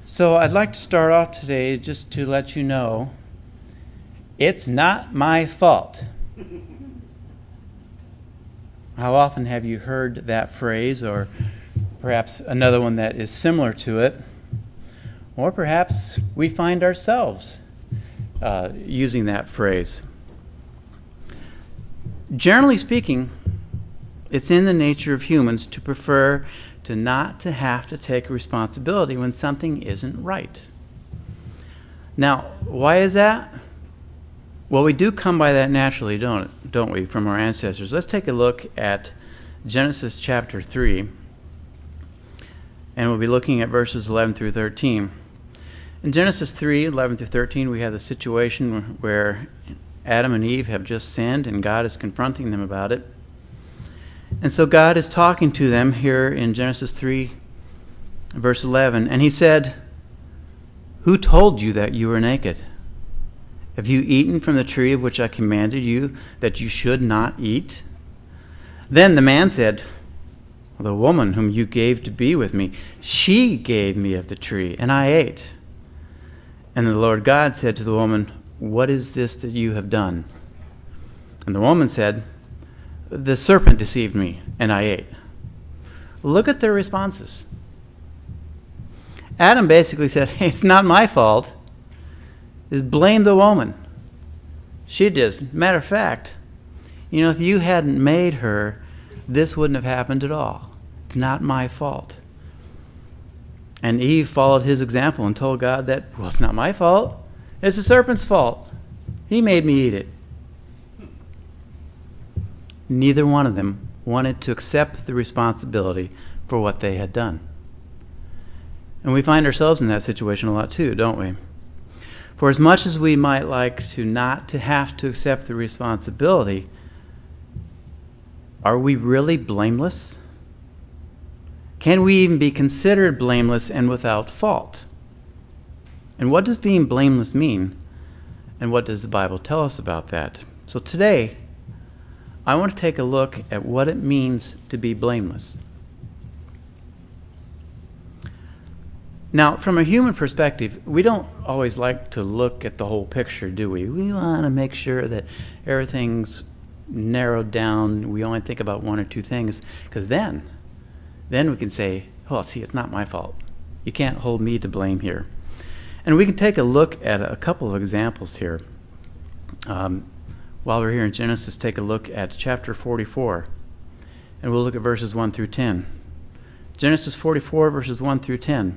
So I'd like to start off today just to let you know it's not my fault. How often have you heard that phrase, or perhaps another one that is similar to it? Or perhaps we find ourselves using that phrase. Generally speaking, it's in the nature of humans to prefer to not to have to take responsibility when something isn't right. Now, why is that? Well, we do come by that naturally, don't we, from our ancestors. Let's take a look at Genesis chapter 3, and we'll be looking at verses 11 through 13. In Genesis 3, 11 through 13, we have the situation where Adam and Eve have just sinned, and God is confronting them about it. And so God is talking to them here in Genesis 3, verse 11. And he said, "Who told you that you were naked? Have you eaten from the tree of which I commanded you that you should not eat?" Then the man said, "The woman whom you gave to be with me, she gave me of the tree, and I ate." And the Lord God said to the woman, "What is this that you have done?" And the woman said, "The serpent deceived me, and I ate." Look at their responses. Adam basically said, "Hey, it's not my fault. Just blame the woman. She did. Matter of fact, if you hadn't made her, this wouldn't have happened at all. It's not my fault." And Eve followed his example and told God that, "Well, it's not my fault. It's the serpent's fault. He made me eat it." Neither one of them wanted to accept the responsibility for what they had done. And we find ourselves in that situation a lot too, don't we? For as much as we might like to not to have to accept the responsibility, are we really blameless? Can we even be considered blameless and without fault? And what does being blameless mean? And what does the Bible tell us about that? So today, I want to take a look at what it means to be blameless. Now, from a human perspective, we don't always like to look at the whole picture, do we? We want to make sure that everything's narrowed down. We only think about one or two things, because then we can say, "Oh, see, it's not my fault. You can't hold me to blame here." And we can take a look at a couple of examples here. While we're here in Genesis, take a look at chapter 44, and we'll look at verses 1 through 10. Genesis 44, verses 1 through 10.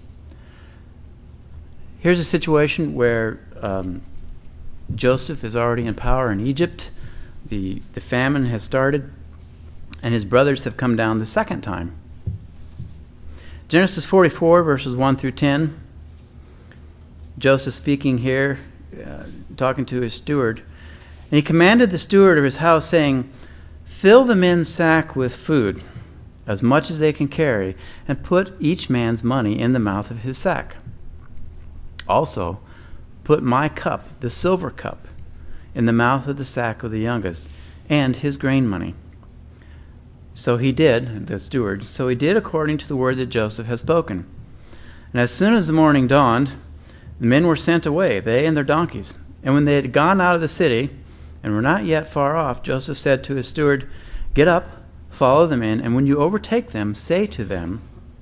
Here's a situation where Joseph is already in power in Egypt. The famine has started, and his brothers have come down the second time. Genesis 44, verses 1 through 10. Joseph speaking here, talking to his steward. "And he commanded the steward of his house, saying, 'Fill the men's sack with food, as much as they can carry, and put each man's money in the mouth of his sack. Also, put my cup, the silver cup, in the mouth of the sack of the youngest, and his grain money.' So he did," the steward, "so he did according to the word that Joseph had spoken. And as soon as the morning dawned, the men were sent away, they and their donkeys. And when they had gone out of the city, and were not yet far off, Joseph said to his steward, 'Get up, follow them in, and when you overtake them, say to them,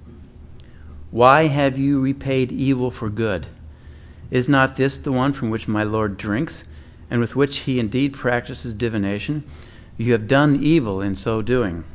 Why have you repaid evil for good? Is not this the one from which my Lord drinks, and with which he indeed practices divination? You have done evil in so doing.'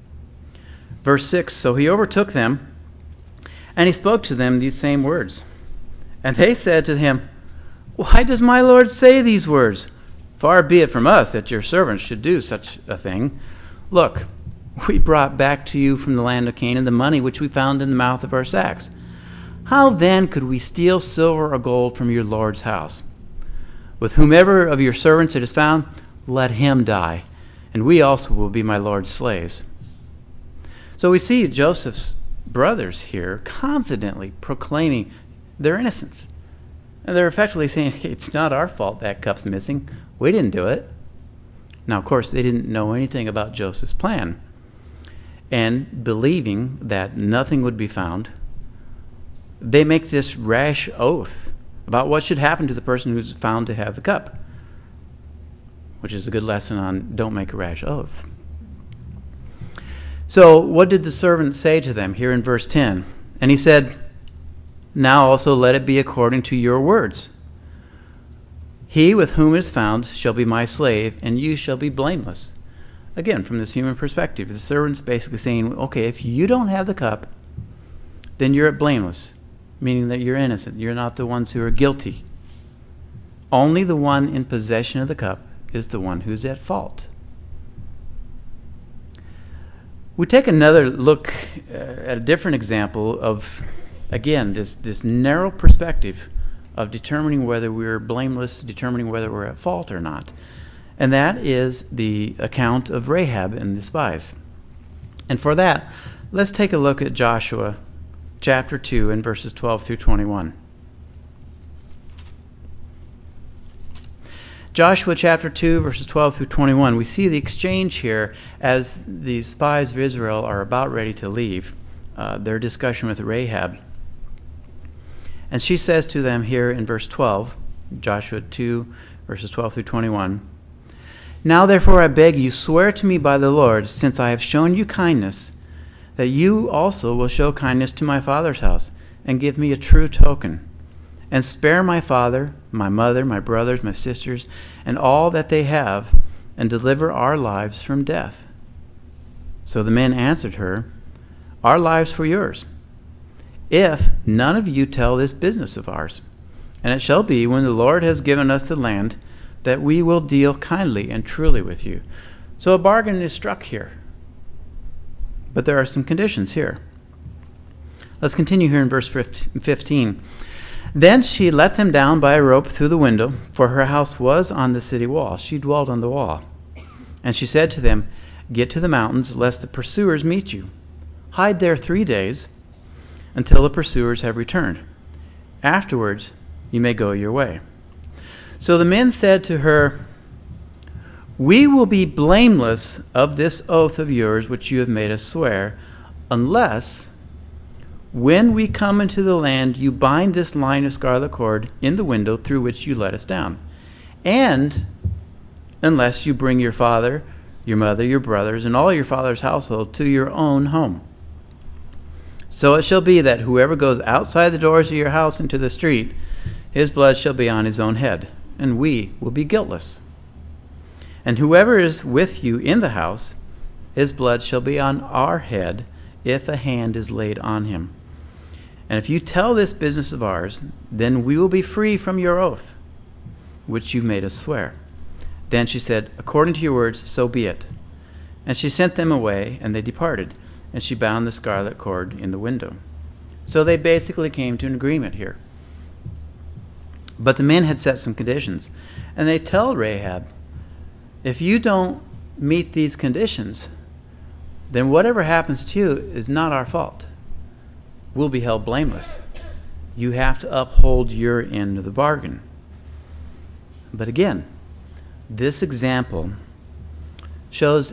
Verse 6, "So he overtook them, and he spoke to them these same words. And they said to him, 'Why does my Lord say these words? Far be it from us that your servants should do such a thing. Look, we brought back to you from the land of Canaan the money which we found in the mouth of our sacks. How then could we steal silver or gold from your Lord's house? With whomever of your servants it is found, let him die, and we also will be my Lord's slaves.'" So we see Joseph's brothers here confidently proclaiming their innocence. And they're effectively saying, "Hey, it's not our fault that cup's missing. We didn't do it." Now, of course, they didn't know anything about Joseph's plan. And believing that nothing would be found, they make this rash oath about what should happen to the person who's found to have the cup, which is a good lesson on don't make rash oaths. So what did the servant say to them here in verse 10? And he said, now also let it be according to your words. He with whom is found shall be my slave, and you shall be blameless. Again, from this human perspective, the servant's basically saying, okay, if you don't have the cup, then you're blameless, meaning that you're innocent. You're not the ones who are guilty. Only the one in possession of the cup is the one who's at fault. We take another look at a different example of, again, this narrow perspective of determining whether we're blameless, determining whether we're at fault or not. And that is the account of Rahab and the spies. And for that, let's take a look at Joshua chapter 2 and verses 12 through 21. Joshua chapter 2, verses 12 through 21. We see the exchange here as the spies of Israel are about ready to leave, their discussion with Rahab. And she says to them here in verse 12, Joshua 2, verses 12 through 21, now therefore I beg you, swear to me by the Lord, since I have shown you kindness, that you also will show kindness to my father's house, and give me a true token, and spare my father, my mother, my brothers, my sisters, and all that they have, and deliver our lives from death. So the men answered her, our lives for yours, if none of you tell this business of ours. And it shall be, when the Lord has given us the land, that we will deal kindly and truly with you. So a bargain is struck here. But there are some conditions here. Let's continue here in verse 15. Then she let them down by a rope through the window, for her house was on the city wall. She dwelt on the wall. And she said to them, get to the mountains, lest the pursuers meet you. Hide there 3 days, until the pursuers have returned. Afterwards, you may go your way. So the men said to her, we will be blameless of this oath of yours which you have made us swear, unless, when we come into the land, you bind this line of scarlet cord in the window through which you let us down. And unless you bring your father, your mother, your brothers, and all your father's household to your own home. So it shall be that whoever goes outside the doors of your house into the street, his blood shall be on his own head, and we will be guiltless. And whoever is with you in the house, his blood shall be on our head, if a hand is laid on him. And if you tell this business of ours, then we will be free from your oath, which you made us swear. Then she said, according to your words, so be it. And she sent them away, and they departed. And she bound the scarlet cord in the window. So they basically came to an agreement here. But the men had set some conditions. And they tell Rahab, if you don't meet these conditions, then whatever happens to you is not our fault. We'll be held blameless. You have to uphold your end of the bargain. But again, this example shows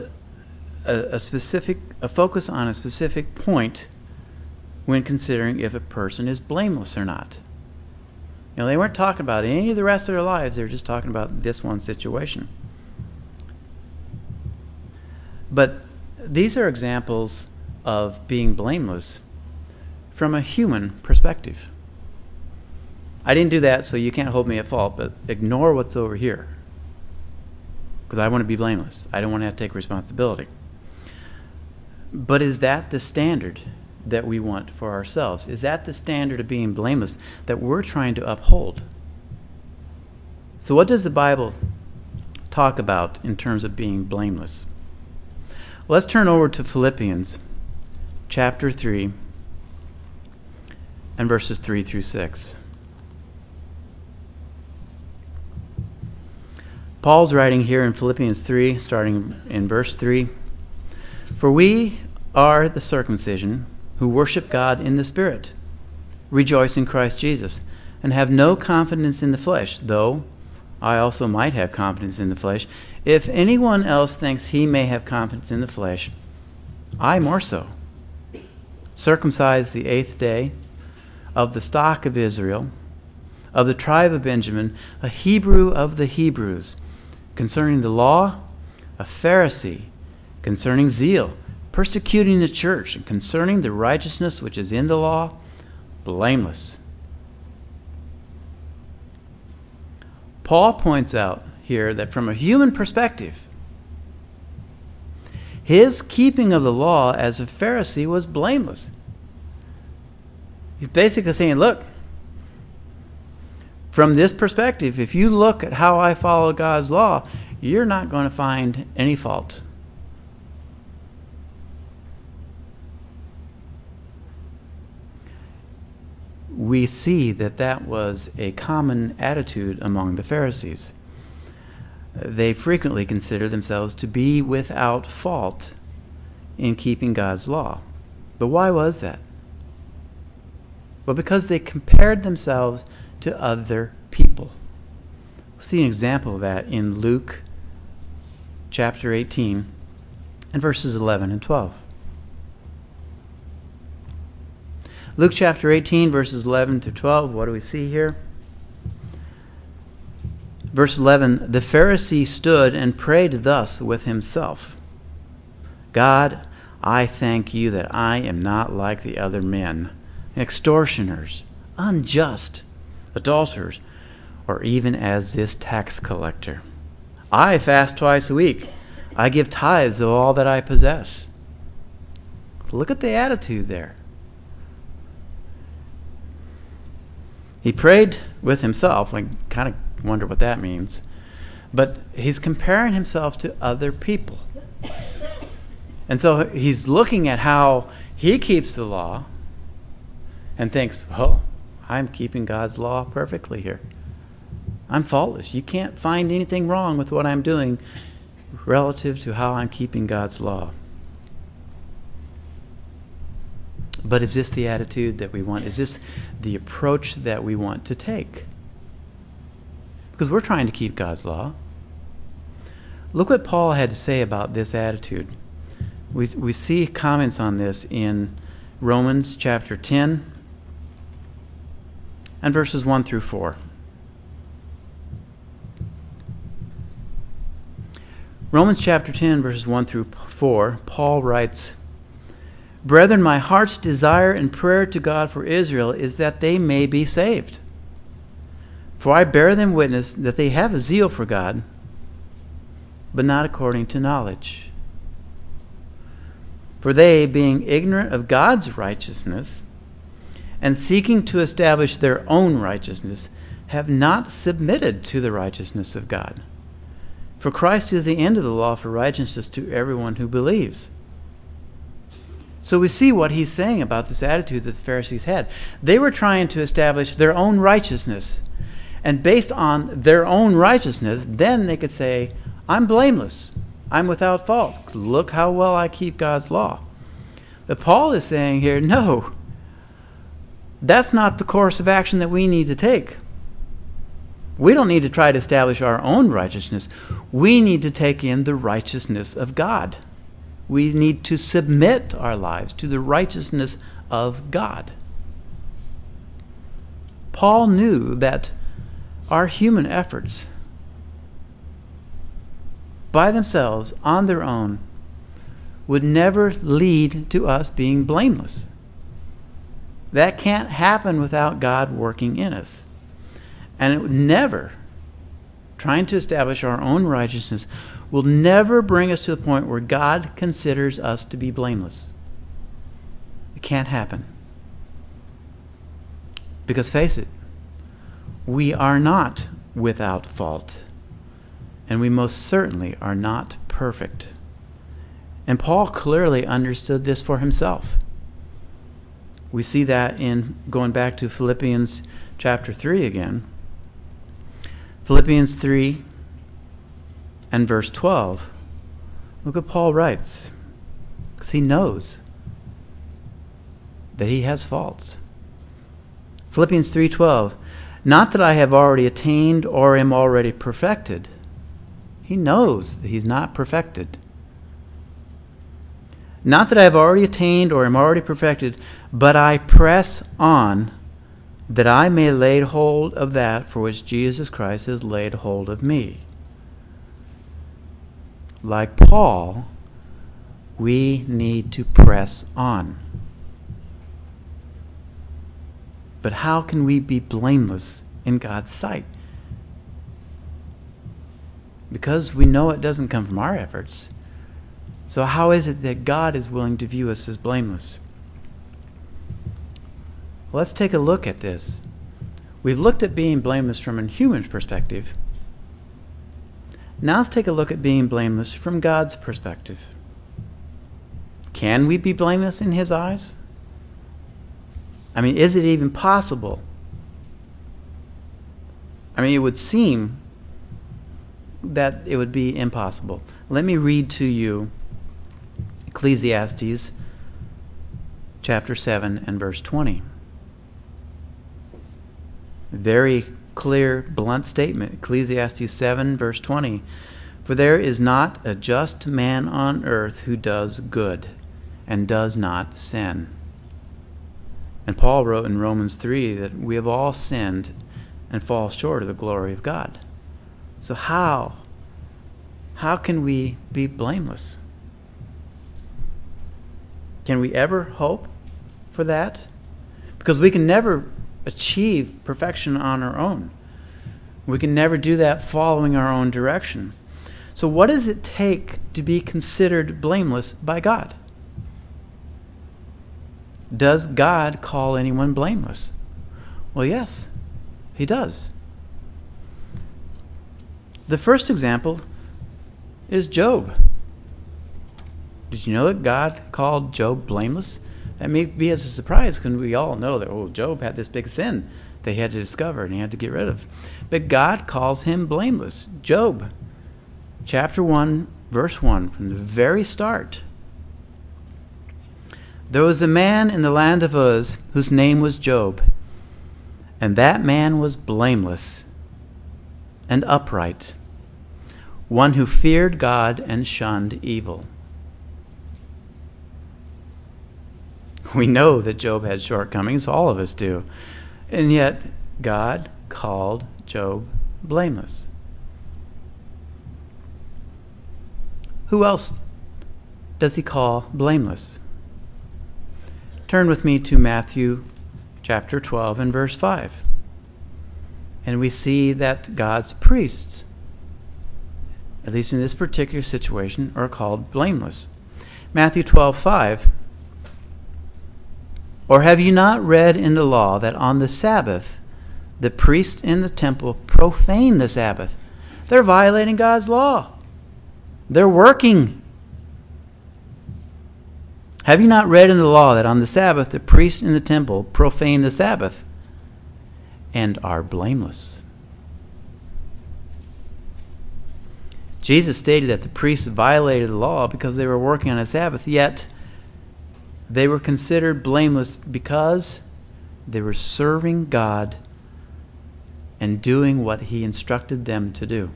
a focus on a specific point when considering if a person is blameless or not. You know, they weren't talking about any of the rest of their lives. They were just talking about this one situation. But these are examples of being blameless from a human perspective. I didn't do that, so you can't hold me at fault, but ignore what's over here. Because I want to be blameless. I don't want to have to take responsibility. But is that the standard that we want for ourselves? Is that the standard of being blameless that we're trying to uphold? So what does the Bible talk about in terms of being blameless? Let's turn over to Philippians chapter 3 and verses 3 through 6. Paul's writing here in Philippians 3, starting in verse 3, for we are the circumcision who worship God in the Spirit, rejoice in Christ Jesus, and have no confidence in the flesh, though I also might have confidence in the flesh. If anyone else thinks he may have confidence in the flesh, I more so. Circumcised the 8th day of the stock of Israel, of the tribe of Benjamin, a Hebrew of the Hebrews, concerning the law, a Pharisee, concerning zeal, persecuting the church, and concerning the righteousness which is in the law, blameless. Paul points out here that from a human perspective, his keeping of the law as a Pharisee was blameless. He's basically saying, look, from this perspective, if you look at how I follow God's law, you're not going to find any fault. We see that was a common attitude among the Pharisees. They frequently considered themselves to be without fault in keeping God's law. But why was that? Well, because they compared themselves to other people. We'll see an example of that in Luke chapter 18 and verses 11 and 12. Luke chapter 18, verses 11 to 12, what do we see here? Verse 11, the Pharisee stood and prayed thus with himself. God, I thank you that I am not like the other men, extortioners, unjust, adulterers, or even as this tax collector. I fast twice a week. I give tithes of all that I possess. Look at the attitude there. He prayed with himself. I kind of wonder what that means. But he's comparing himself to other people. And so he's looking at how he keeps the law and thinks, oh, I'm keeping God's law perfectly here. I'm faultless. You can't find anything wrong with what I'm doing relative to how I'm keeping God's law. But is this the attitude that we want? Is this the approach that we want to take? Because we're trying to keep God's law. Look what Paul had to say about this attitude. We see comments on this in Romans chapter 10 and verses 1 through 4. Romans chapter 10, verses 1 through 4, Paul writes, Brethren, my heart's desire and prayer to God for Israel is that they may be saved. For I bear them witness that they have a zeal for God, but not according to knowledge. For they, being ignorant of God's righteousness, and seeking to establish their own righteousness, have not submitted to the righteousness of God. For Christ is the end of the law for righteousness to everyone who believes. So we see what he's saying about this attitude that the Pharisees had. They were trying to establish their own righteousness. And based on their own righteousness, then they could say, I'm blameless. I'm without fault. Look how well I keep God's law. But Paul is saying here, no, that's not the course of action that we need to take. We don't need to try to establish our own righteousness. We need to take in the righteousness of God. We need to submit our lives to the righteousness of God. Paul knew that our human efforts, by themselves, on their own, would never lead to us being blameless. That can't happen without God working in us. And it would never, trying to establish our own righteousness, will never bring us to the point where God considers us to be blameless. It can't happen. Because face it, we are not without fault. And we most certainly are not perfect. And Paul clearly understood this for himself. We see that in going back to Philippians chapter 3 again. Philippians 3 and verse 12. Look what Paul writes. Because he knows that he has faults. Philippians 3:12. Not that I have already attained or am already perfected. He knows that he's not perfected. Not that I have already attained or am already perfected, but I press on that I may lay hold of that for which Jesus Christ has laid hold of me. Like Paul, we need to press on. But how can we be blameless in God's sight? Because we know it doesn't come from our efforts. So how is it that God is willing to view us as blameless? Well, let's take a look at this. We've looked at being blameless from a human perspective. Now let's take a look at being blameless from God's perspective. Can we be blameless in His eyes? I mean, is it even possible? I mean, it would seem that it would be impossible. Let me read to you Ecclesiastes chapter 7 and verse 20. Very clear, blunt statement. Ecclesiastes 7 verse 20. For there is not a just man on earth who does good and does not sin. And Paul wrote in Romans 3 that we have all sinned and fall short of the glory of God. So how can we be blameless? Can we ever hope for that? Because we can never achieve perfection on our own. We can never do that following our own direction. So what does it take to be considered blameless by God? Does God call anyone blameless? Well, yes, He does. The first example is Job. Did you know that God called Job blameless? That may be as a surprise because we all know that, Job had this big sin that he had to discover and he had to get rid of. But God calls him blameless. Job, chapter 1, verse 1, from the very start. There was a man in the land of Uz whose name was Job, and that man was blameless and upright, one who feared God and shunned evil. We know that Job had shortcomings, all of us do, and yet God called Job blameless. Who else does He call blameless? Turn with me to Matthew chapter 12 and verse 5. And we see that God's priests, at least in this particular situation, are called blameless. Matthew 12:5. Or have you not read in the law that on the Sabbath the priests in the temple profane the Sabbath? They're violating God's law. They're working. Have you not read in the law that on the Sabbath the priests in the temple profane the Sabbath and are blameless? Jesus stated that the priests violated the law because they were working on a Sabbath, yet they were considered blameless because they were serving God and doing what He instructed them to do.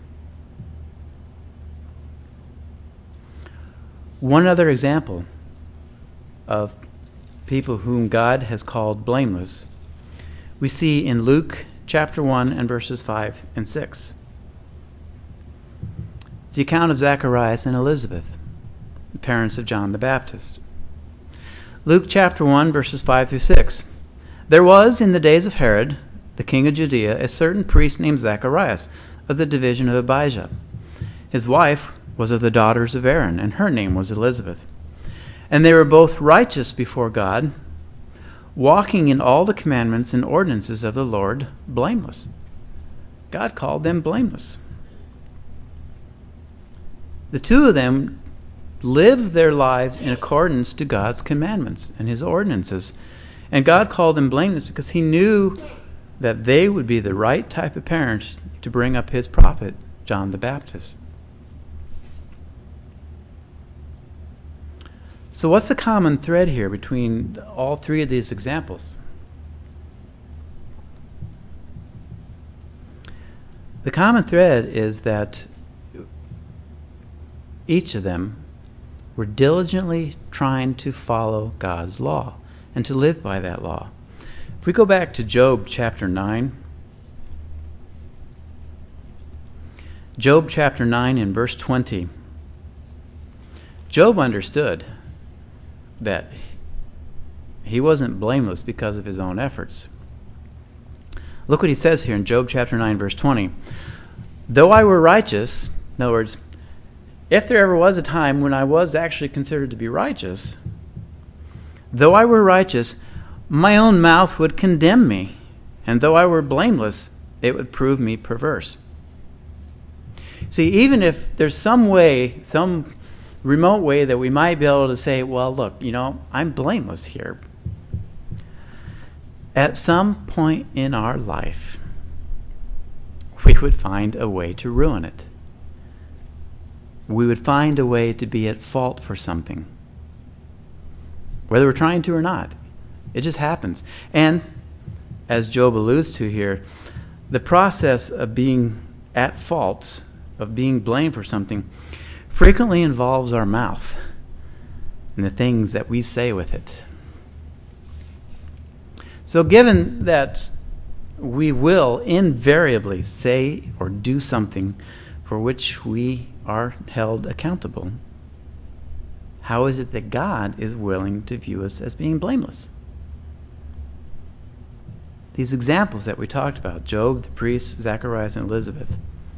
One other example of people whom God has called blameless we see in Luke chapter 1 and verses 5 and 6. It's the account of Zacharias and Elizabeth, the parents of John the Baptist. Luke chapter 1, verses 5 through 6. There was in the days of Herod, the king of Judea, a certain priest named Zacharias of the division of Abijah. His wife was of the daughters of Aaron, and her name was Elizabeth. And they were both righteous before God, walking in all the commandments and ordinances of the Lord, blameless. God called them blameless. The two of them lived their lives in accordance to God's commandments and His ordinances. And God called them blameless because He knew that they would be the right type of parents to bring up His prophet, John the Baptist. So what's the common thread here between all three of these examples? The common thread is that each of them were diligently trying to follow God's law and to live by that law. If we go back to Job chapter 9, Job chapter 9 and verse 20, Job understood that he wasn't blameless because of his own efforts. Look what he says here in Job chapter 9, verse 20. Though I were righteous, in other words, if there ever was a time when I was actually considered to be righteous, though I were righteous, my own mouth would condemn me, and though I were blameless, it would prove me perverse. See, even if there's some way, some remote way that we might be able to say, well, look, I'm blameless here. At some point in our life, we would find a way to ruin it. We would find a way to be at fault for something, whether we're trying to or not. It just happens. And as Job alludes to here, the process of being at fault, of being blamed for something, frequently involves our mouth and the things that we say with it. So given that we will invariably say or do something for which we are held accountable, how is it that God is willing to view us as being blameless? These examples that we talked about, Job, the priest, Zacharias, and Elizabeth,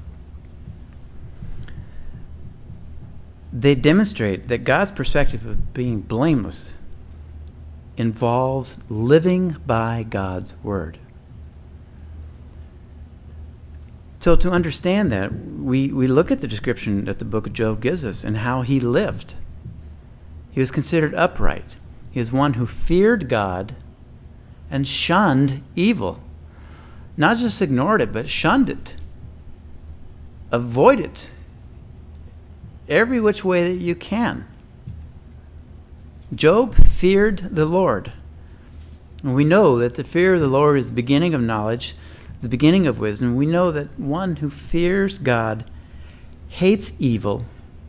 they demonstrate that God's perspective of being blameless involves living by God's word. So to understand that, we look at the description that the book of Job gives us and how he lived. He was considered upright. He is one who feared God and shunned evil. Not just ignored it, but shunned it. Avoid it every which way that you can. Job feared the Lord. And we know that the fear of the Lord is the beginning of knowledge, it's the beginning of wisdom. We know that one who fears God hates evil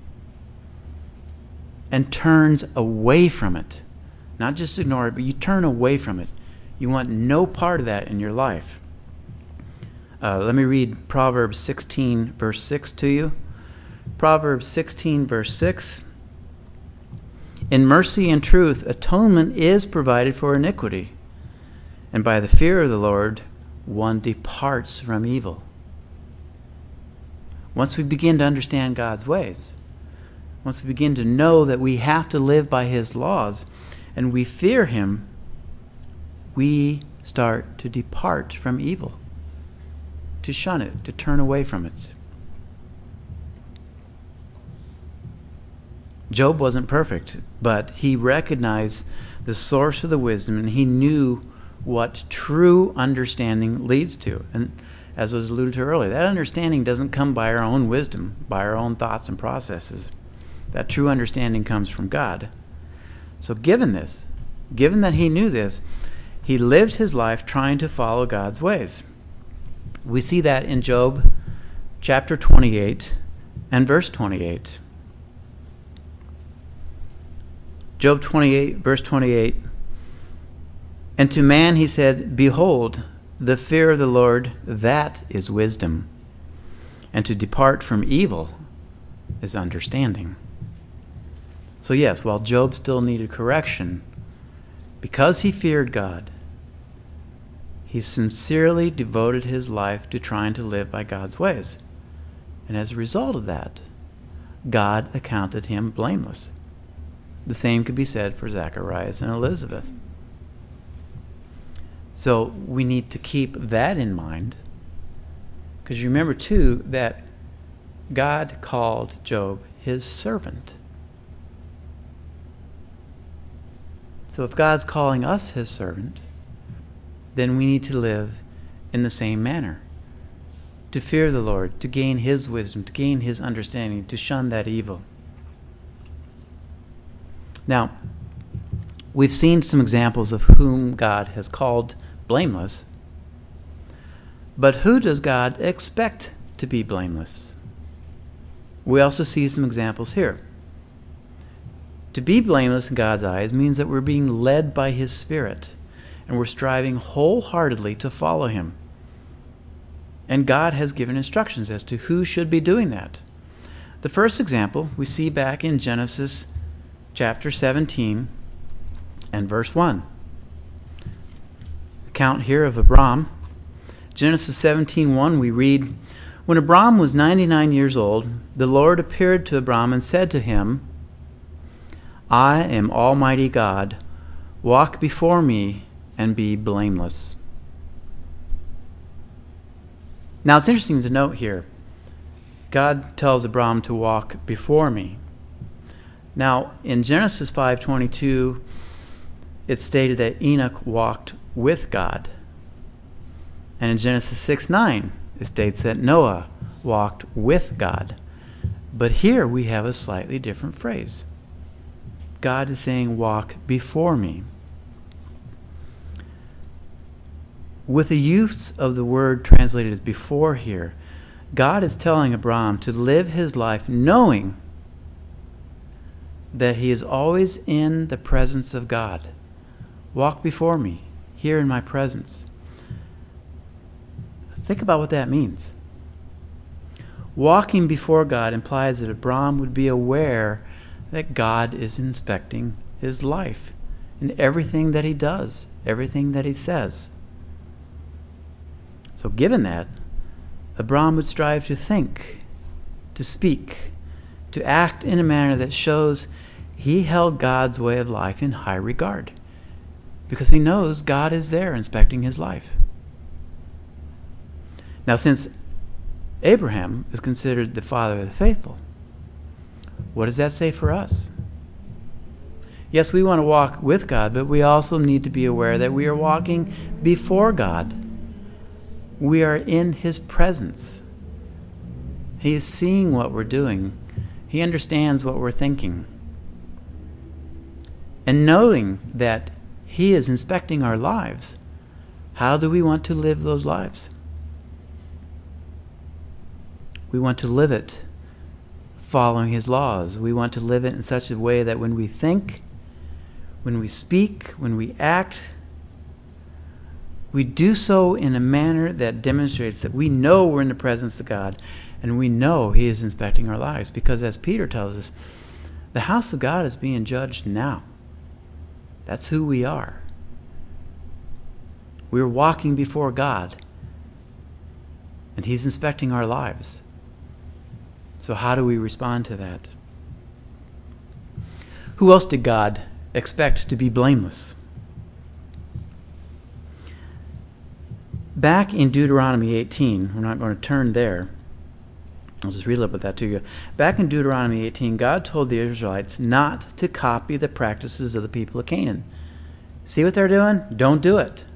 and turns away from it. Not just ignore it, but you turn away from it. You want no part of that in your life. Let me read Proverbs 16, verse 6 to you. Proverbs 16, verse 6. In mercy and truth, atonement is provided for iniquity, and by the fear of the Lord, one departs from evil. Once we begin to understand God's ways, once we begin to know that we have to live by His laws, and we fear Him, we start to depart from evil, to shun it, to turn away from it. Job wasn't perfect, but he recognized the source of the wisdom, and he knew what true understanding leads to. And as was alluded to earlier, that understanding doesn't come by our own wisdom, by our own thoughts and processes. That true understanding comes from God. So given that he knew this, he lived his life trying to follow God's ways. We see that in Job chapter 28 and verse 28. Job 28, verse 28. And to man he said, behold, the fear of the Lord, that is wisdom. And to depart from evil is understanding. So yes, while Job still needed correction, because he feared God, he sincerely devoted his life to trying to live by God's ways. And as a result of that, God accounted him blameless. The same could be said for Zacharias and Elizabeth. So we need to keep that in mind, because you remember too that God called Job his servant. So if God's calling us his servant, then we need to live in the same manner. To fear the Lord, to gain his wisdom, to gain his understanding, to shun that evil. Now, we've seen some examples of whom God has called blameless, but who does God expect to be blameless? We also see some examples here. To be blameless in God's eyes means that we're being led by His Spirit, and we're striving wholeheartedly to follow him. And God has given instructions as to who should be doing that. The first example we see back in Genesis chapter 17 and verse 1. Account here of Abram. Genesis 17:1 we read, "When Abram was 99 years old, the Lord appeared to Abram and said to him, I am Almighty God. Walk before me and be blameless." Now it's interesting to note here, God tells Abram to walk before me. Now in Genesis 5:22, it's stated that Enoch walked with God. And in Genesis 6:9, it states that Noah walked with God. But here we have a slightly different phrase. God is saying, walk before me. With the use of the word translated as before here, God is telling Abram to live his life knowing that he is always in the presence of God. Walk before me, here in my presence. Think about what that means. Walking before God implies that Abram would be aware that God is inspecting his life and everything that he does, everything that he says. So given that, Abram would strive to think, to speak, to act in a manner that shows he held God's way of life in high regard, because he knows God is there inspecting his life. Now, since Abraham is considered the father of the faithful, what does that say for us? Yes, we want to walk with God, but we also need to be aware that we are walking before God. We are in his presence. He is seeing what we're doing. He understands what we're thinking. And knowing that he is inspecting our lives, how do we want to live those lives? We want to live it following his laws. We want to live it in such a way that when we think, when we speak, when we act, we do so in a manner that demonstrates that we know we're in the presence of God and we know he is inspecting our lives. Because as Peter tells us, the house of God is being judged now. That's who we are. We're walking before God and he's inspecting our lives. So how do we respond to that? Who else did God expect to be blameless? Back in Deuteronomy 18, we're not going to turn there. I'll just read a little bit of that to you. Back in Deuteronomy 18, God told the Israelites not to copy the practices of the people of Canaan. See what they're doing? Don't do it.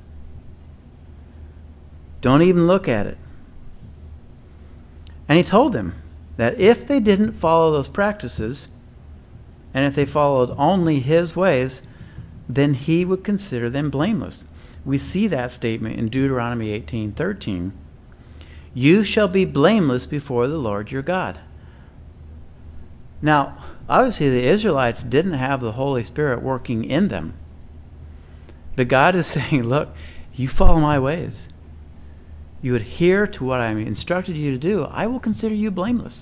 Don't even look at it. And he told them that if they didn't follow those practices, and if they followed only his ways, then he would consider them blameless. We see that statement in Deuteronomy 18:13. You shall be blameless before the Lord your God. Now, obviously the Israelites didn't have the Holy Spirit working in them. But God is saying, look, you follow my ways. You adhere to what I instructed you to do, I will consider you blameless.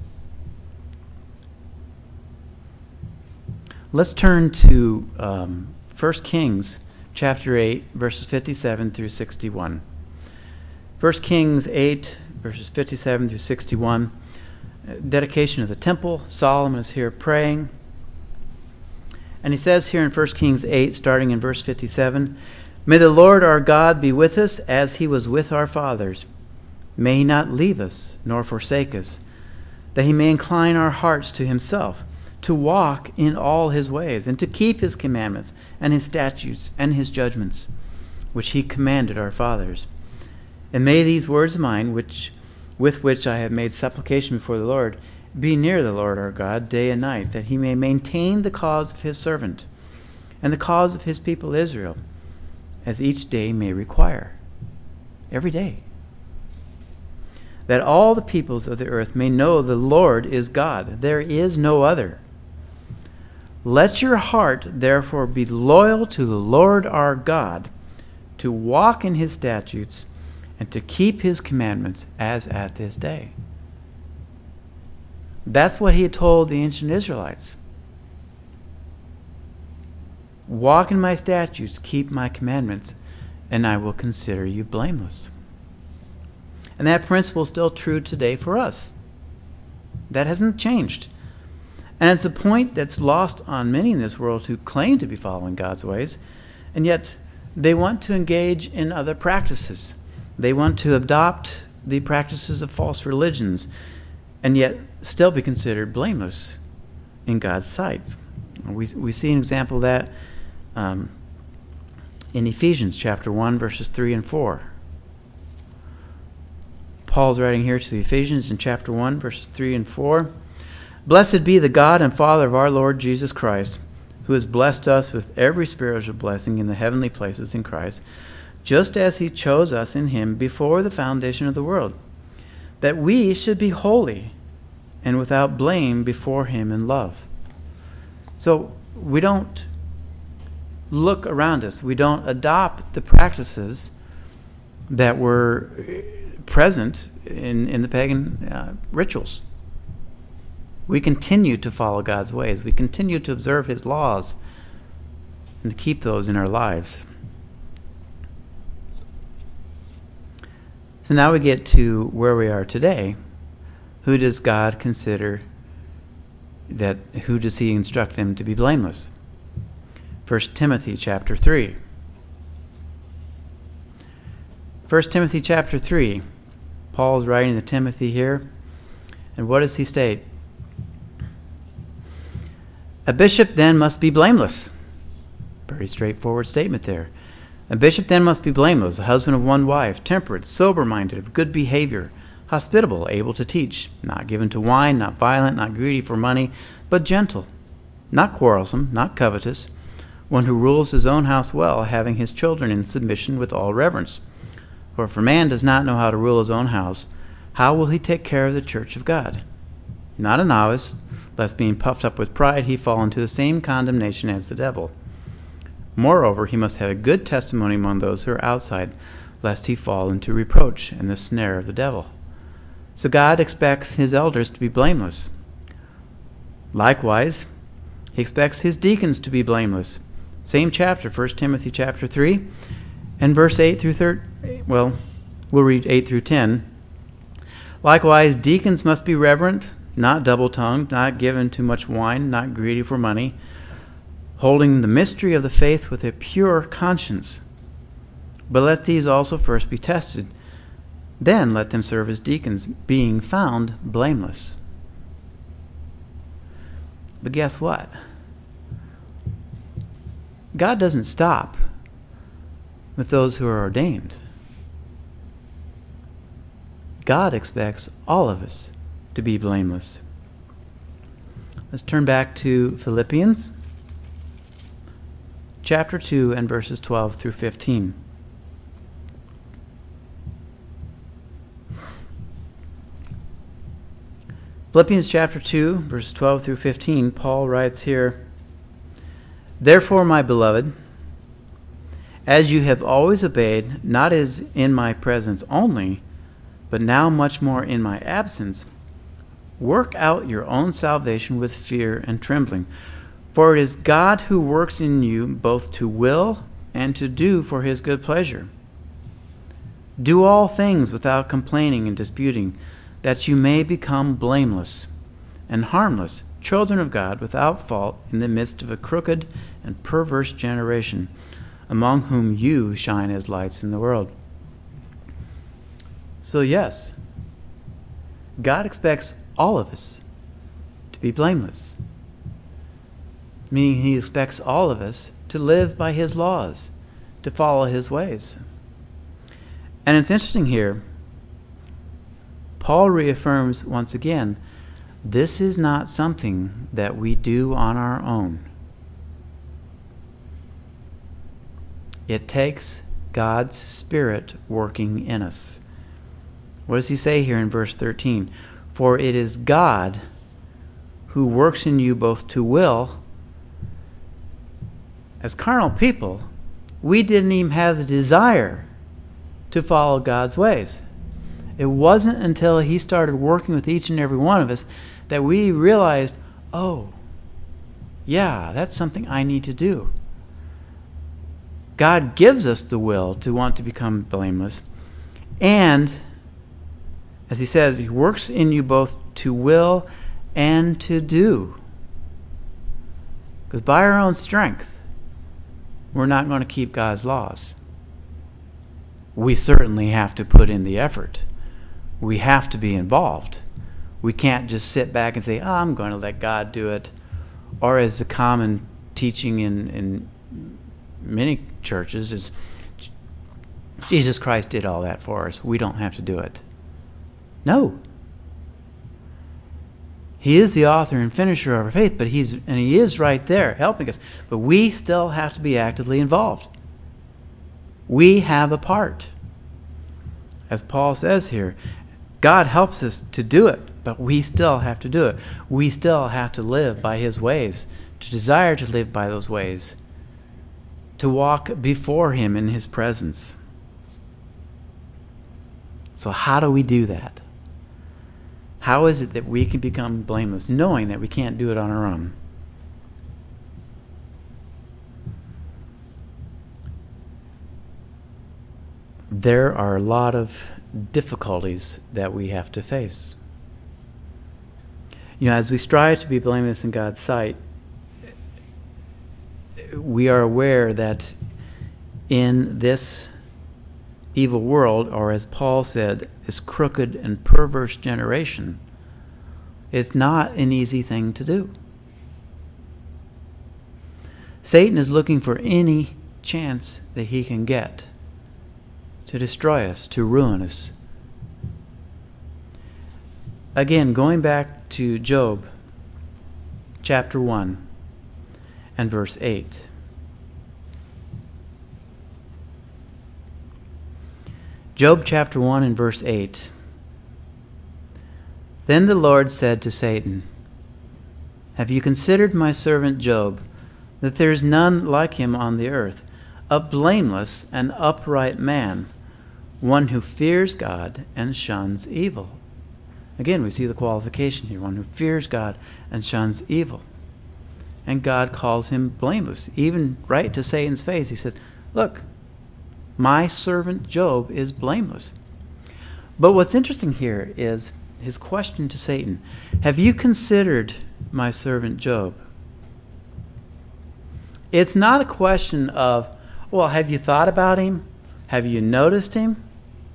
Let's turn to 1 Kings chapter 8, verses 57 through 61. 1 Kings 8, verses 57 through 61. Dedication of the temple. Solomon is here praying. And he says here in 1 Kings 8, starting in verse 57, May the Lord our God be with us as he was with our fathers. May he not leave us nor forsake us, that he may incline our hearts to himself, to walk in all his ways, and to keep his commandments and his statutes and his judgments, which he commanded our fathers. And may these words of mine, with which I have made supplication before the Lord, be near the Lord our God day and night, that he may maintain the cause of his servant and the cause of his people Israel, as each day may require. Every day. That all the peoples of the earth may know the Lord is God. There is no other. Let your heart therefore be loyal to the Lord our God, to walk in his statutes and to keep his commandments as at this day. That's what he had told the ancient Israelites. Walk in my statutes, keep my commandments, and I will consider you blameless. And that principle is still true today for us. That hasn't changed. And it's a point that's lost on many in this world who claim to be following God's ways, and yet they want to engage in other practices. They want to adopt the practices of false religions, and yet still be considered blameless in God's sight. We see an example of that in Ephesians chapter 1, verses 3 and 4. Paul's writing here to the Ephesians in chapter 1, verses 3 and 4. Blessed be the God and Father of our Lord Jesus Christ, who has blessed us with every spiritual blessing in the heavenly places in Christ, just as he chose us in him before the foundation of the world, that we should be holy and without blame before him in love. So we don't look around us. We don't adopt the practices that were present in the pagan rituals. We continue to follow God's ways. We continue to observe his laws and to keep those in our lives. So now we get to where we are today. Who does God consider that, who does he instruct them to be blameless? 1 Timothy chapter 3. 1 Timothy chapter 3. Paul's writing to Timothy here. And what does he state? A bishop then must be blameless. Very straightforward statement there. A bishop then must be blameless, a husband of one wife, temperate, sober-minded, of good behavior, hospitable, able to teach, not given to wine, not violent, not greedy for money, but gentle, not quarrelsome, not covetous, one who rules his own house well, having his children in submission with all reverence. For if a man does not know how to rule his own house, how will he take care of the church of God? Not a novice, lest being puffed up with pride he fall into the same condemnation as the devil. Moreover, he must have a good testimony among those who are outside, lest he fall into reproach and the snare of the devil. So God expects his elders to be blameless. Likewise, he expects his deacons to be blameless. Same chapter, 1 Timothy chapter 3, and verse 8 through 13. Well, we'll read 8 through 10. Likewise, deacons must be reverent, not double-tongued, not given to much wine, not greedy for money, holding the mystery of the faith with a pure conscience. But let these also first be tested. Then let them serve as deacons, being found blameless. But guess what? God doesn't stop with those who are ordained. God expects all of us to be blameless. Let's turn back to Philippians chapter 2 and verses 12 through 15. Philippians chapter 2, verses 12 through 15, Paul writes here, Therefore, my beloved, as you have always obeyed, not as in my presence only, but now much more in my absence, work out your own salvation with fear and trembling. For it is God who works in you both to will and to do for his good pleasure. Do all things without complaining and disputing, that you may become blameless and harmless, children of God without fault in the midst of a crooked and perverse generation, among whom you shine as lights in the world. So yes, God expects all of us to be blameless, meaning he expects all of us to live by his laws, to follow his ways. And it's interesting here, Paul reaffirms once again, this is not something that we do on our own. It takes God's Spirit working in us. What does he say here in verse 13? For it is God who works in you both to will. As carnal people, we didn't even have the desire to follow God's ways. It wasn't until he started working with each and every one of us that we realized, oh, yeah, that's something I need to do. God gives us the will to want to become blameless. And, as he said, he works in you both to will and to do. Because by our own strength, we're not going to keep God's laws. We certainly have to put in the effort. We have to be involved. We can't just sit back and say, oh, I'm going to let God do it. Or as the common teaching in many churches is, Jesus Christ did all that for us. We don't have to do it. No. He is the author and finisher of our faith, but he is right there helping us. But we still have to be actively involved. We have a part. As Paul says here, God helps us to do it, but we still have to do it. We still have to live by his ways, to desire to live by those ways, to walk before him in his presence. So how do we do that? How is it that we can become blameless, knowing that we can't do it on our own? There are a lot of difficulties that we have to face. As we strive to be blameless in God's sight, we are aware that in this evil world, or as Paul said, this crooked and perverse generation, it's not an easy thing to do. Satan is looking for any chance that he can get to destroy us, to ruin us. Again, going back to Job, chapter 1 and verse 8. Job chapter 1 and verse 8. Then the Lord said to Satan, have you considered my servant Job, that there is none like him on the earth, a blameless and upright man, one who fears God and shuns evil? Again, we see the qualification here, one who fears God and shuns evil. And God calls him blameless. Even right to Satan's face, he said, look, my servant Job is blameless. But what's interesting here is his question to Satan, have you considered my servant Job? It's not a question of, well, have you thought about him? Have you noticed him?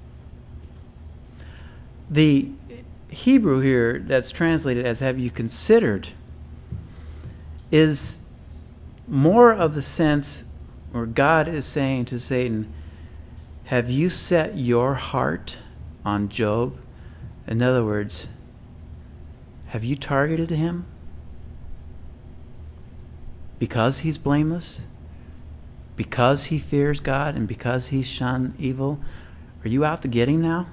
The Hebrew here that's translated as have you considered is more of the sense where God is saying to Satan, have you set your heart on Job? In other words, have you targeted him? Because he's blameless? Because he fears God and because he's shunned evil? Are you out to get him now?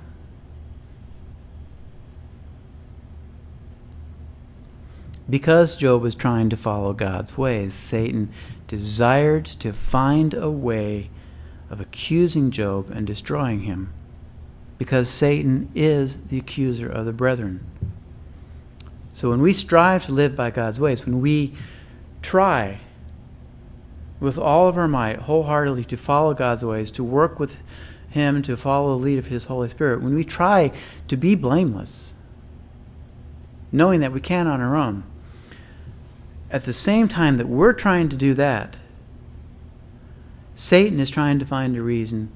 Because Job was trying to follow God's ways, Satan desired to find a way of accusing Job and destroying him. Because Satan is the accuser of the brethren. So when we strive to live by God's ways, when we try with all of our might, wholeheartedly to follow God's ways, to work with him, to follow the lead of his Holy Spirit, when we try to be blameless, knowing that we can't on our own, at the same time that we're trying to do that, Satan is trying to find a reason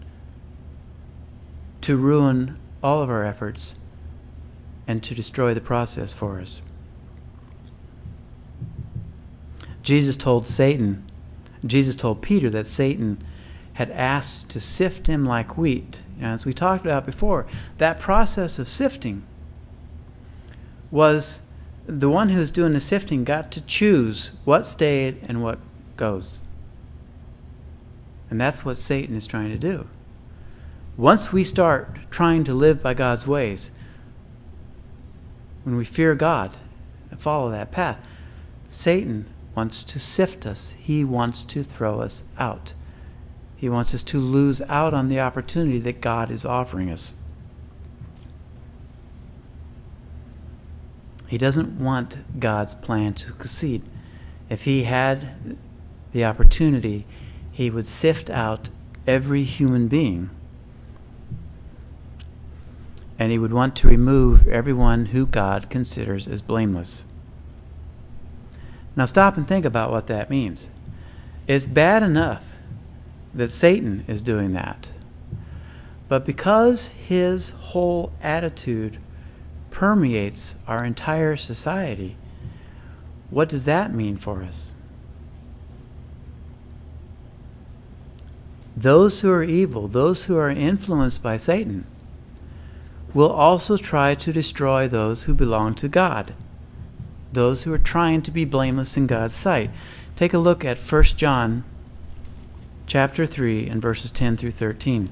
to ruin all of our efforts and to destroy the process for us. Jesus told Peter that Satan had asked to sift him like wheat. As we talked about before, that process of sifting was the one who was doing the sifting got to choose what stayed and what goes. And that's what Satan is trying to do. Once we start trying to live by God's ways, when we fear God and follow that path, Satan wants to sift us. He wants to throw us out. He wants us to lose out on the opportunity that God is offering us. He doesn't want God's plan to succeed. If he had the opportunity, he would sift out every human being. And he would want to remove everyone who God considers as blameless. Now stop and think about what that means. It's bad enough that Satan is doing that. But because his whole attitude permeates our entire society, what does that mean for us? Those who are evil, those who are influenced by Satan, will also try to destroy those who belong to God, those who are trying to be blameless in God's sight. Take a look at 1 John chapter 3 and verses 10 through 13.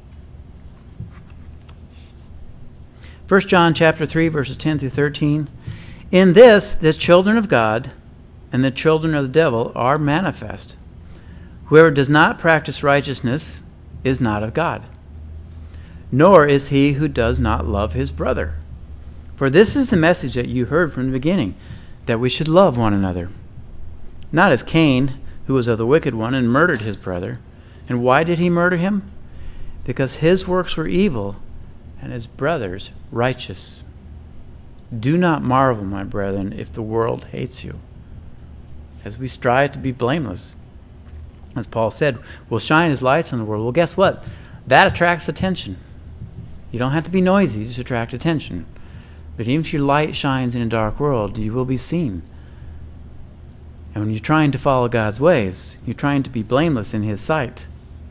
1 John chapter 3 verses 10 through 13. In this, the children of God and the children of the devil are manifest. Whoever does not practice righteousness is not of God, nor is he who does not love his brother. For this is the message that you heard from the beginning, that we should love one another. Not as Cain, who was of the wicked one and murdered his brother. And why did he murder him? Because his works were evil and his brother's righteous. Do not marvel, my brethren, if the world hates you, as we strive to be blameless. As Paul said, we'll shine as lights in the world. Well, guess what? That attracts attention. You don't have to be noisy to attract attention. But even if your light shines in a dark world, you will be seen. And when you're trying to follow God's ways, you're trying to be blameless in his sight.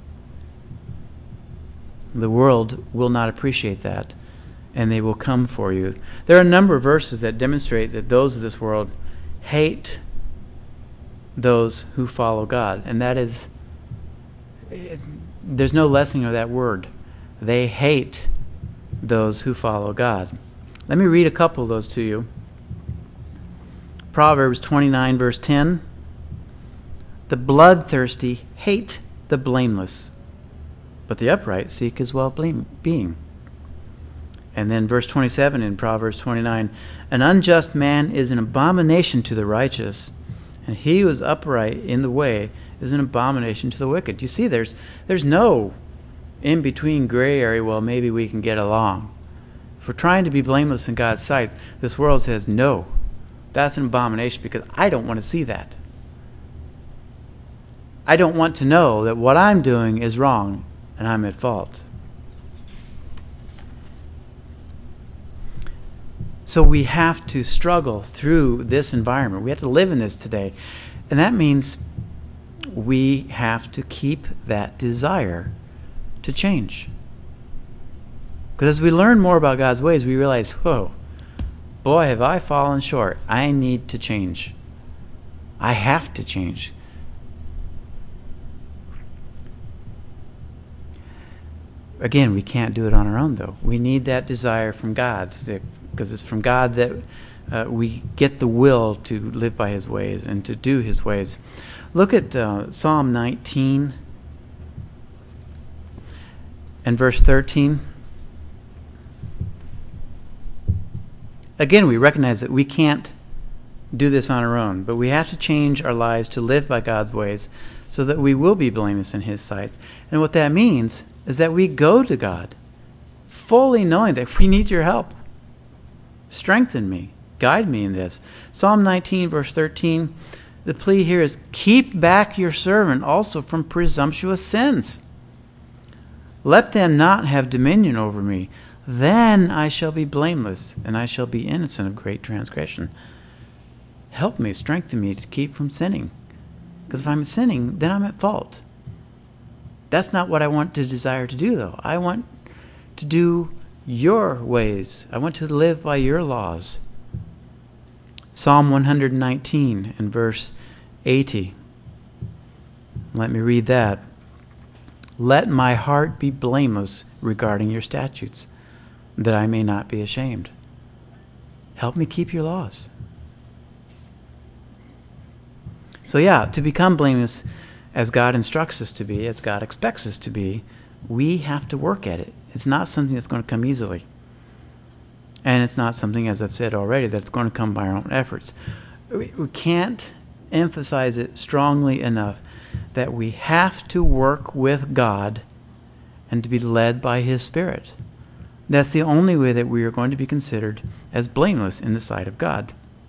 The world will not appreciate that, and they will come for you. There are a number of verses that demonstrate that those of this world hate those who follow God. And that is, there's no lessening of that word. They hate those who follow God. Let me read a couple of those to you. Proverbs 29 verse 10. The bloodthirsty hate the blameless, but the upright seek his well-being. And then verse 27 in Proverbs 29. An unjust man is an abomination to the righteous, and he who is upright in the way is an abomination to the wicked. You see, there's no in-between gray area, well, maybe we can get along. If we're trying to be blameless in God's sight, this world says, no, that's an abomination, because I don't want to see that. I don't want to know that what I'm doing is wrong and I'm at fault. So we have to struggle through this environment. We have to live in this today. And that means we have to keep that desire to change. Because as we learn more about God's ways, we realize, whoa, boy, have I fallen short. I need to change. I have to change. Again, we can't do it on our own, though. We need that desire from God, because it's from God that we get the will to live by his ways and to do his ways. Look at Psalm 19 and verse 13. Again, we recognize that we can't do this on our own, but we have to change our lives to live by God's ways so that we will be blameless in his sight. And what that means is that we go to God fully knowing that we need your help. Strengthen me. Guide me in this. Psalm 19, verse 13, the plea here is, keep back your servant also from presumptuous sins. Let them not have dominion over me. Then I shall be blameless, and I shall be innocent of great transgression. Help me, strengthen me to keep from sinning. Because if I'm sinning, then I'm at fault. That's not what I want to desire to do, though. I want to do your ways. I want to live by your laws. Psalm 119 and verse 80. Let me read that. Let my heart be blameless regarding your statutes, that I may not be ashamed. Help me keep your laws. So yeah, to become blameless as God instructs us to be, as God expects us to be, we have to work at it. It's not something that's going to come easily. And it's not something, as I've said already, that's going to come by our own efforts. We can't emphasize it strongly enough that we have to work with God and to be led by His Spirit. That's the only way that we are going to be considered as blameless in the sight of God.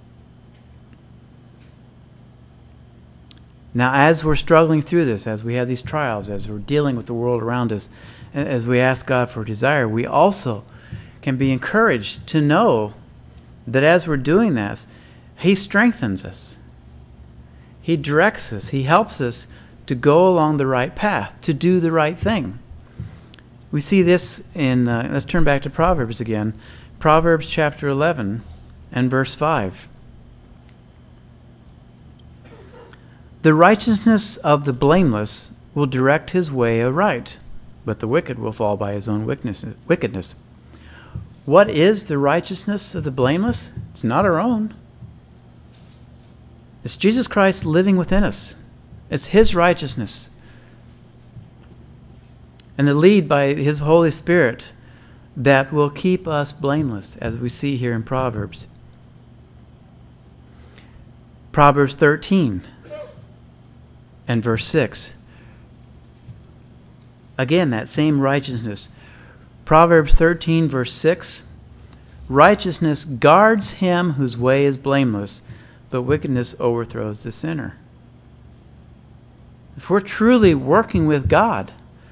Now, as we're struggling through this, as we have these trials, as we're dealing with the world around us, as we ask God for desire, we also can be encouraged to know that as we're doing this, He strengthens us. He directs us. He helps us to go along the right path, to do the right thing. We see this in, let's turn back to Proverbs again. Proverbs chapter 11 and verse 5. The righteousness of the blameless will direct his way aright, but the wicked will fall by his own wickedness. What is the righteousness of the blameless? It's not our own. It's Jesus Christ living within us. It's His righteousness. And the lead by His Holy Spirit that will keep us blameless, as we see here in Proverbs. Proverbs 13 and verse 6. Again, that same righteousness. Proverbs 13 verse 6. Righteousness guards him whose way is blameless, but wickedness overthrows the sinner. If we're truly working with God,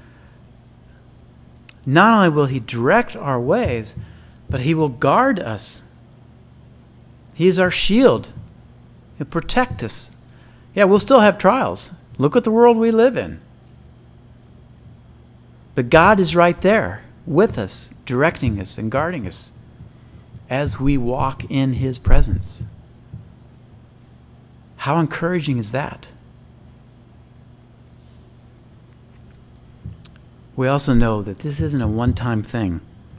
not only will He direct our ways, but He will guard us. He is our shield. He'll protect us. Yeah, we'll still have trials. Look at the world we live in. But God is right there with us, directing us and guarding us as we walk in His presence. How encouraging is that? We also know that this isn't a one-time thing.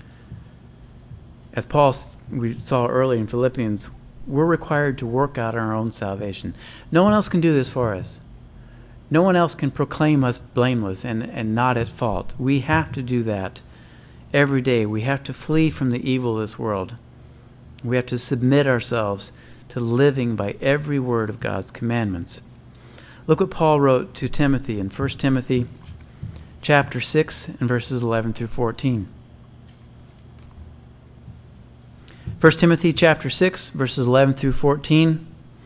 As we saw earlier in Philippians, we're required to work out our own salvation. No one else can do this for us. No one else can proclaim us blameless and not at fault. We have to do that every day. We have to flee from the evil of this world. We have to submit ourselves to living by every word of God's commandments. Look what Paul wrote to Timothy in 1 Timothy chapter 6 and verses 11 through 14. 1 Timothy chapter 6, verses 11 through 14.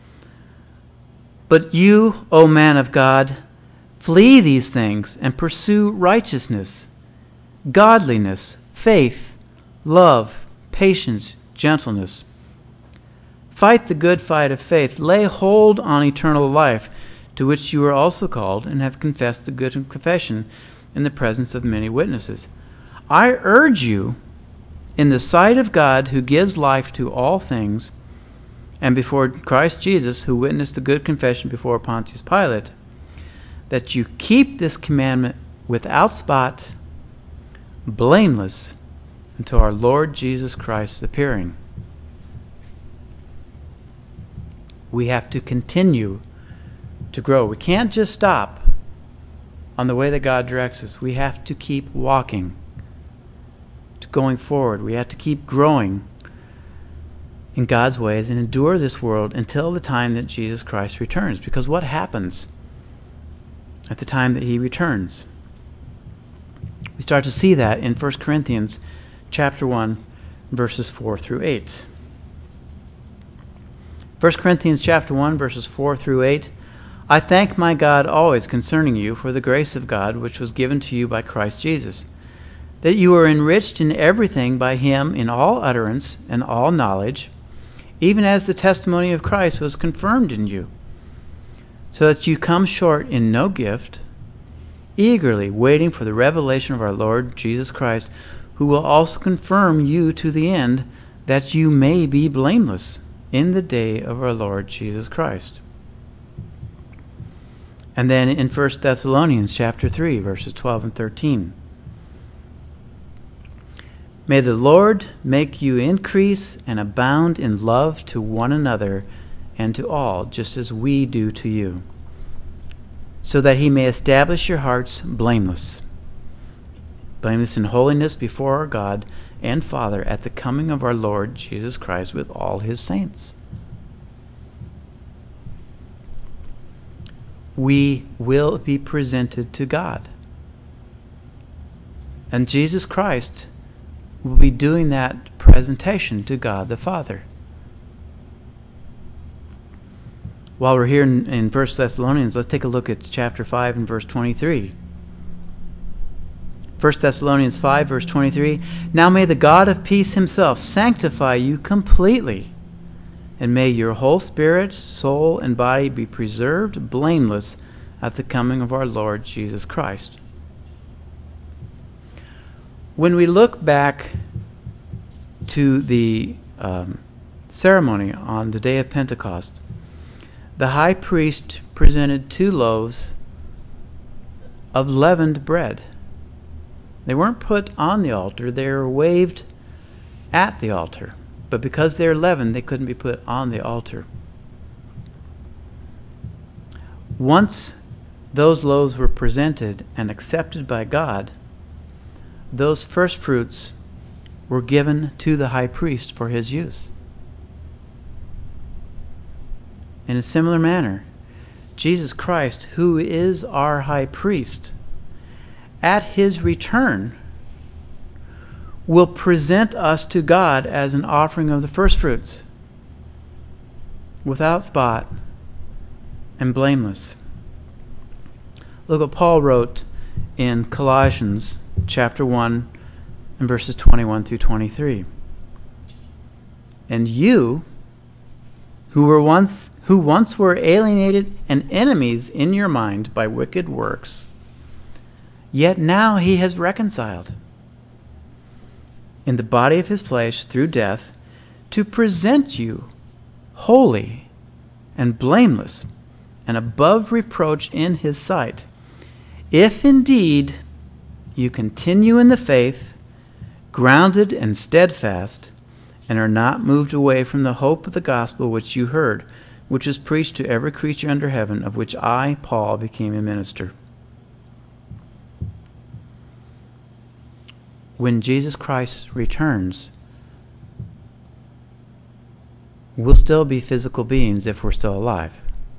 But you, O man of God, flee these things and pursue righteousness, godliness, faith, love, patience, gentleness. Fight the good fight of faith. Lay hold on eternal life, to which you are also called and have confessed the good confession in the presence of many witnesses. I urge you, in the sight of God, who gives life to all things, and before Christ Jesus, who witnessed the good confession before Pontius Pilate, that you keep this commandment without spot, blameless, until our Lord Jesus Christ's appearing. We have to continue to grow. We can't just stop on the way that God directs us. We have to keep walking, to going forward. We have to keep growing in God's ways and endure this world until the time that Jesus Christ returns. Because what happens at the time that He returns? We start to see that in 1 Corinthians chapter 1, verses 4 through 8. 1 Corinthians chapter 1, verses 4 through 8. I thank my God always concerning you for the grace of God which was given to you by Christ Jesus, that you are enriched in everything by Him in all utterance and all knowledge, even as the testimony of Christ was confirmed in you, so that you come short in no gift, eagerly waiting for the revelation of our Lord Jesus Christ, who will also confirm you to the end, that you may be blameless in the day of our Lord Jesus Christ. And then in 1 Thessalonians chapter 3, verses 12 and 13. May the Lord make you increase and abound in love to one another and to all, just as we do to you. so that he may establish your hearts blameless. Blameless in holiness before our God and Father at the coming of our Lord Jesus Christ with all his saints. We will be presented to God. And Jesus Christ will be doing that presentation to God the Father. While we're here in 1 Thessalonians, let's take a look at chapter 5 and verse 23. 1 Thessalonians 5, verse 23. Now may the God of peace himself sanctify you completely, and may your whole spirit, soul, and body be preserved blameless at the coming of our Lord Jesus Christ. When we look back to the ceremony on the day of Pentecost, the high priest presented 2 loaves of leavened bread. They weren't put on the altar, they were waved at the altar. But because they're leavened, they couldn't be put on the altar. Once those loaves were presented and accepted by God, those first fruits were given to the high priest for his use. In a similar manner, Jesus Christ, who is our high priest, at his return will present us to God as an offering of the first fruits, without spot and blameless. Look what Paul wrote in Colossians chapter 1 and verses 21 through 23. And you, who once were alienated and enemies in your mind by wicked works, yet now he has reconciled in the body of his flesh through death to present you holy and blameless and above reproach in his sight, if indeed you continue in the faith, grounded and steadfast, and are not moved away from the hope of the gospel which you heard, which is preached to every creature under heaven, of which I, Paul, became a minister. When Jesus Christ returns, we'll still be physical beings if we're still alive.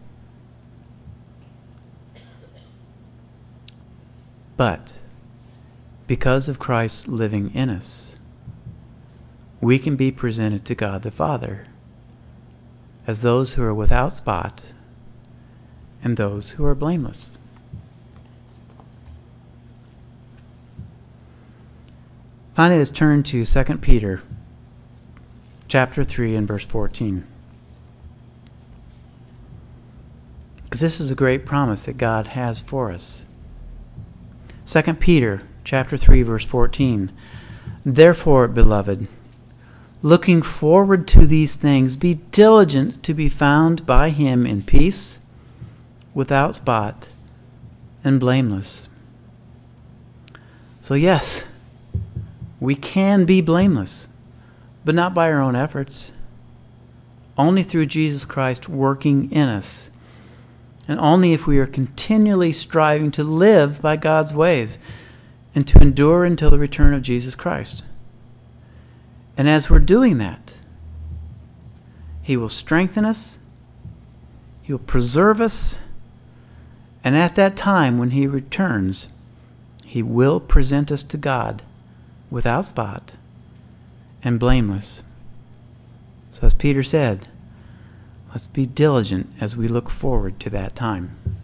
But because of Christ living in us, we can be presented to God the Father as those who are without spot and those who are blameless. Finally, let's turn to 2 Peter chapter 3 and verse 14. Because this is a great promise that God has for us. 2 Peter chapter 3 verse 14. Therefore, beloved, looking forward to these things, be diligent to be found by him in peace, without spot, and blameless. So yes, we can be blameless, but not by our own efforts. Only through Jesus Christ working in us. And only if we are continually striving to live by God's ways and to endure until the return of Jesus Christ. And as we're doing that, he will strengthen us, he will preserve us, and at that time when he returns, he will present us to God without spot and blameless. So as Peter said, let's be diligent as we look forward to that time.